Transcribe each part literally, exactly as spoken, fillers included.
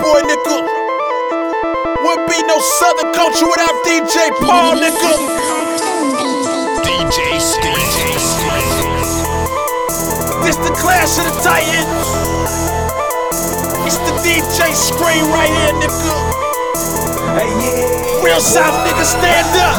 boy, nigga. Would be no Southern culture without D J Paul, nigga. D J Steve. This the Clash of the Titans. It's the D J Scream right here, nigga. Hey, yeah. Real South niggas stand up.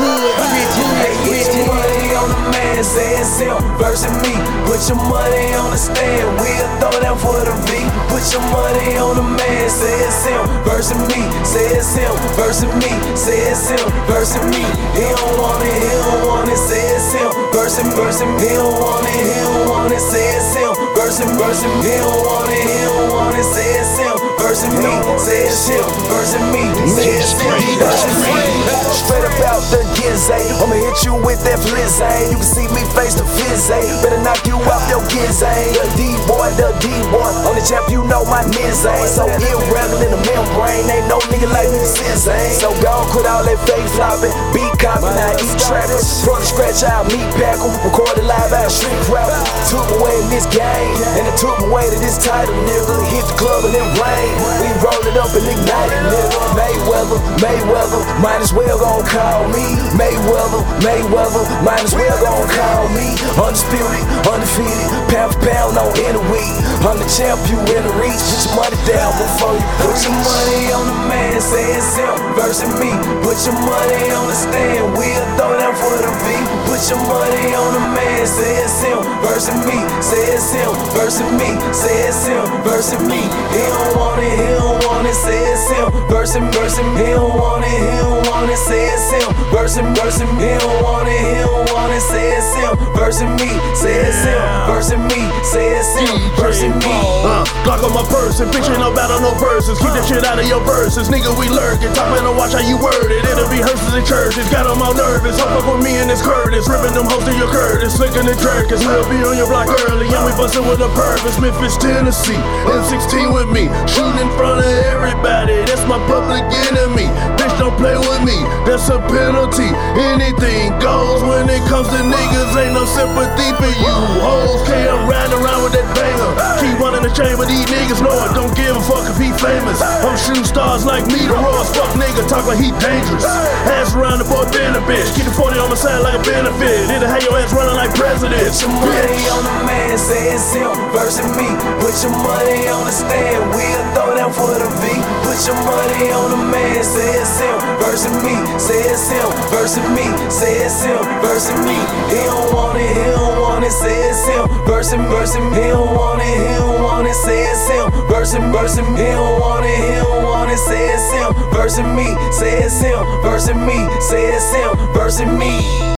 Hey, put your money on the man, say it's him versus me. Put your money on the stand, we'll throw down for the V. Put your money on the man, say it's him versus me. Say it's him versus me. Say it's him versus me. He don't want it, he don't want it. Say it's him versus versus me. He don't want it, he don't want it. Say it's him versus versus me. He don't want it, he don't want it. Say it's him versus me. Say it's him versus me. Say it's him versus me. Straight up out the gizzy, I'ma hit you with that flizzy. You can see me face to fizzy, better knock you out your gizzy. The D-boy, the D-boy, on the champ you know my nizzy. So irregular in the membrane, ain't no nigga like me to sissy. So gon' quit all that fake flopping, beat copy, now eat trappers. From the scratch out, meat pack em, record it live out street rap. Took away in this game, and it took away to this title, nigga. Hit the club and then rain, we roll it up and ignite it, nigga. Mayweather, Mayweather, might as well gon' call me Mayweather, Mayweather, might as well gon' call me undisputed, undefeated, pound for pound on any week. I'm the champ, you in the reach. Put your money down before you put your money on the man, say it's him versus me. Put your money on the stand, we'll throw down for the V. Put your money on the man, say it's him versus me. Say it's him versus me. Say it's him versus me. He don't want it, he don't want it. Say it's him versus versus me. He don't want it, he don't want it. Say it's him versus versus me. He don't want it, he don't want it. Say it's him versus me. Say it's him versus me. Say it's him versus me. Uh, Glock on my purse and bitch ain't no battle, no verses. Keep that shit out of your verses, nigga. We lurking, talking to watch how you word it. It'll be hearses and churches, got them all nervous. Don't fuck with me and this Curtis, ripping them hoes to your Curtis, slicking and jerkers. We'll be on your block early, and we bustin' with a purpose. Memphis, Tennessee, M sixteen with me, shooting in front of everybody. That's my public enemy. Bitch, don't play with me, that's a penalty. Anything goes when it comes to niggas. Ain't no sympathy for you hoes. K, I'm riding around with that banger. Keep one in the chamber, these niggas know it. Don't give a fuck if he famous. I'm shooting stars like me, the rawest fuck nigga. Talk like he dangerous. Ass around the boy, been a bitch. Keep the forty on the side like a benefit. It'll have your ass running like president. Put your money on the man, say it's him versus me. Put your money on the stand, we'll throw down for the V. Put your money on the man, say it's him versus me. Say it's him versus me. Say it's him versus me. He don't want it, he don't want it. Say it's him versus versus me. He don't want it, he don't want it. Say it's him versus versus me. He don't want it, he don't want it. Say it's him versus me. Say it's him versus me. Say it's him versus me.